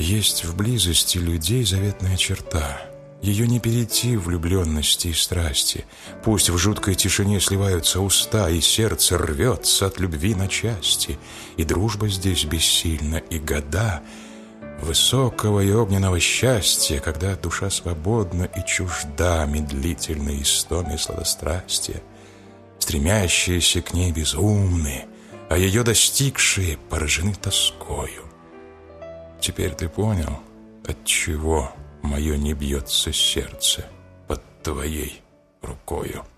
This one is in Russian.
Есть в близости людей заветная черта. Ее не перейти в влюбленности и страсти. Пусть в жуткой тишине сливаются уста, и сердце рвется от любви на части, и дружба здесь бессильна, и года высокого и огненного счастья, когда душа свободна и чужда медлительной истоме сладострастия. Стремящиеся к ней безумны, а ее достигшие поражены тоскою. Теперь ты понял, отчего мое не бьется сердце под твоей рукою.